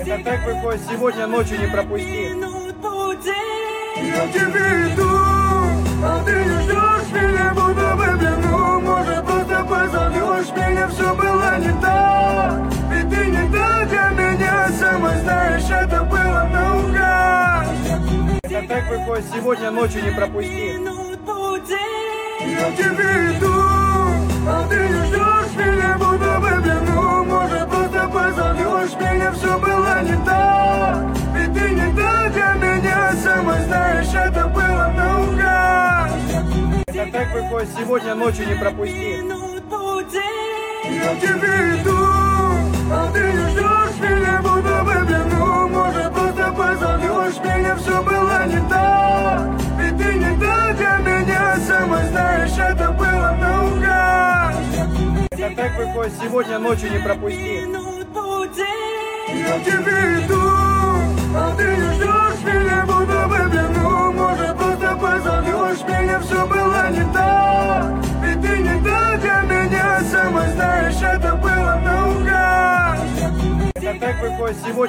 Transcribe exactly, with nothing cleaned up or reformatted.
Это так выходит, сегодня ночью не пропусти. Я к тебе иду, а ты не ждешь меня, будто бы пьяну. Может, просто позовешь меня, все было не так. Ведь ты не та для меня, сама знаешь, это было наугад. Это так выходит, сегодня ночью не пропусти. Я к тебе иду, а ты не ждешь меня, будто бы пьяну. Может, просто позовешь меня, все было не так. Ведь ты не та для меня, сама знаешь, это было наугад. Это так выходит, сегодня ночью не пропусти. Я к тебе иду, а ты не ждешь меня, будто бы пьяну. Может, просто позовешь меня, все было не так. Ведь ты не та для меня, сама знаешь, это было наугад. Это так выходит, сегодня ночью не пропусти. Я к тебе иду, а ты не ждешь меня, будто бы пьяну. Может, просто позовешь меня, все было не так. Ведь ты не та для меня, сама знаешь, это было наугад. Это так выходит, сегодня